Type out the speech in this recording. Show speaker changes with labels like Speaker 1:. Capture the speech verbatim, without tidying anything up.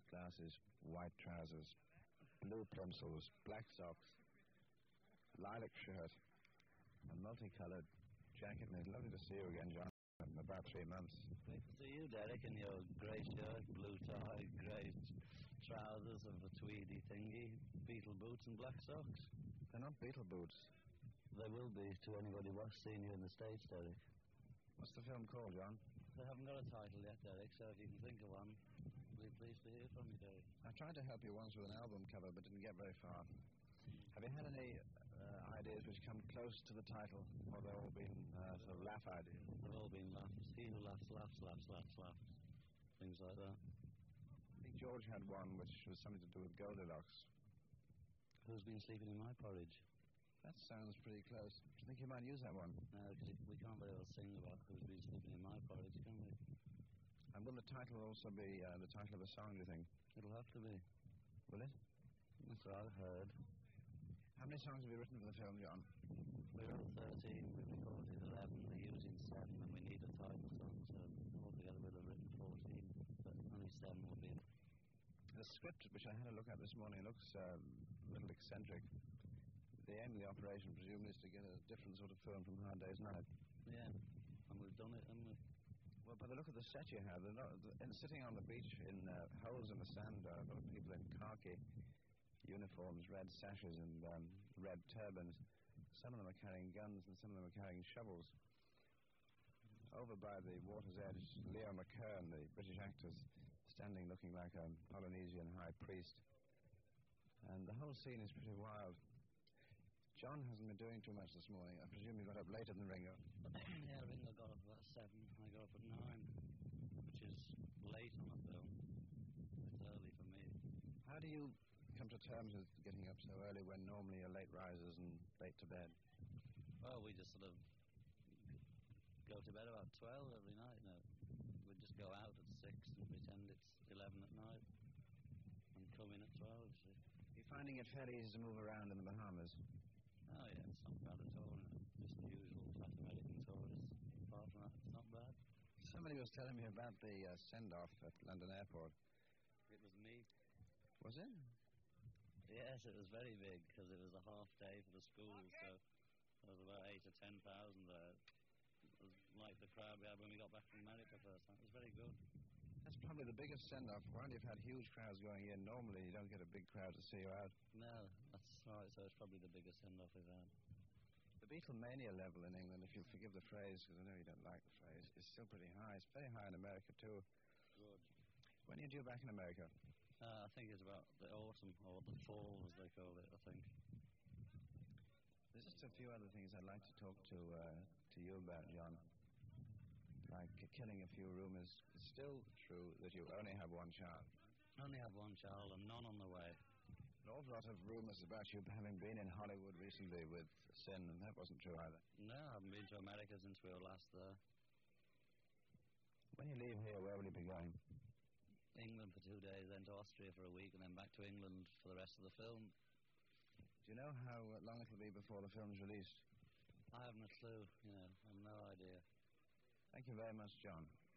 Speaker 1: glasses, white trousers, blue plimsolls, black socks, lilac shirt, a multicoloured jacket. And it's lovely to see you again, John. In about three months.
Speaker 2: Great to see you, Derek, in your grey shirt, blue tie, grey trousers of a tweedy thingy, beetle boots and black socks.
Speaker 1: They're not beetle boots.
Speaker 2: They will be to anybody who's seen you in the States, Derek.
Speaker 1: What's the film called, John?
Speaker 2: They haven't got a title yet, Derek, so if you can think of one, we'll be pleased to hear from you, Derek.
Speaker 1: I tried to help you once with an album cover, but didn't get very far. Have you had any uh, ideas which come close to the title, or they've all been uh, sort of laugh ideas?
Speaker 2: They've all been laughs. He who laughs, laughs, laughs, laughs, laughs. Things like that.
Speaker 1: I think George had one which was something to do with Goldilocks.
Speaker 2: Who's been sleeping in my porridge?
Speaker 1: That sounds pretty close. Do you think you might use that one?
Speaker 2: No, because we can't very well sing about who's been sleeping in my porridge, can we?
Speaker 1: And will the title also be uh, the title of a song, do you think?
Speaker 2: It'll have to be.
Speaker 1: Will it?
Speaker 2: That's what I've heard.
Speaker 1: How many songs have you written for the film, John?
Speaker 2: We're on thirteen, we've recorded eleven, we're using seven, and we need a title song, so altogether we'll have written fourteen, but only seven will be.
Speaker 1: The script, which I had a look at this morning, looks um, a little eccentric. The aim of the operation, presumably, is to get a different sort of film from Hard Day's Night.
Speaker 2: Yeah, and we've done it, haven't we?
Speaker 1: Well, by the look of the set you have, they're not, and sitting on the beach in uh, holes in the sand are a lot of people in khaki uniforms, red sashes and um, red turbans. Some of them are carrying guns and some of them are carrying shovels. Over by the water's edge, Leo McKern, the British actor, standing looking like a Polynesian high priest. And the whole scene is pretty wild. John hasn't been doing too much this morning. I presume you got up later than Ringo.
Speaker 2: Yeah, Ringo got up about seven. I got up at nine, which is late on a film. It's early for me.
Speaker 1: How do you come to terms with getting up so early when normally you're late risers and late to bed?
Speaker 2: Well, we just sort of go to bed about twelve every night now. We just go out at six and pretend it's eleven at night and come in at twelve. So.
Speaker 1: You're finding it fairly easy to move around in the Bahamas?
Speaker 2: Oh, yeah, it's not bad at all. No. Just the usual fat American tourists. Apart from that, it's not bad.
Speaker 1: Somebody was telling me about the uh, send-off at London Airport.
Speaker 2: It was me.
Speaker 1: Was it?
Speaker 2: Yes, it was very big because it was a half day for the school, so there was about eight or ten thousand there. It was like the crowd we had when we got back from America first time. It was very good.
Speaker 1: That's probably the biggest send-off. While you've had huge crowds going in, normally you don't get a big crowd to see you out.
Speaker 2: No, that's right, so it's probably the biggest send-off we've had.
Speaker 1: The Beatlemania level in England, if you'll forgive the phrase, because I know you don't like the phrase, is still pretty high. It's very high in America, too.
Speaker 2: Good.
Speaker 1: When are you due back in America?
Speaker 2: Uh, I think it's about the autumn, or the fall, as they call it, I think.
Speaker 1: There's just a few other things I'd like to talk to uh, to you about, John. Like uh, killing a few rumours. It's still true that you only have one child.
Speaker 2: Only have one child and none on the way.
Speaker 1: An awful lot of rumours about you having been in Hollywood recently with Sin, and that wasn't true either.
Speaker 2: No, I haven't been to America since we were last there.
Speaker 1: When you leave here, where will you be going?
Speaker 2: England for two days, then to Austria for a week, and then back to England for the rest of the film.
Speaker 1: Do you know how long it'll be before the film's released?
Speaker 2: I haven't a clue, you know, I have no idea.
Speaker 1: Thank you very much, John.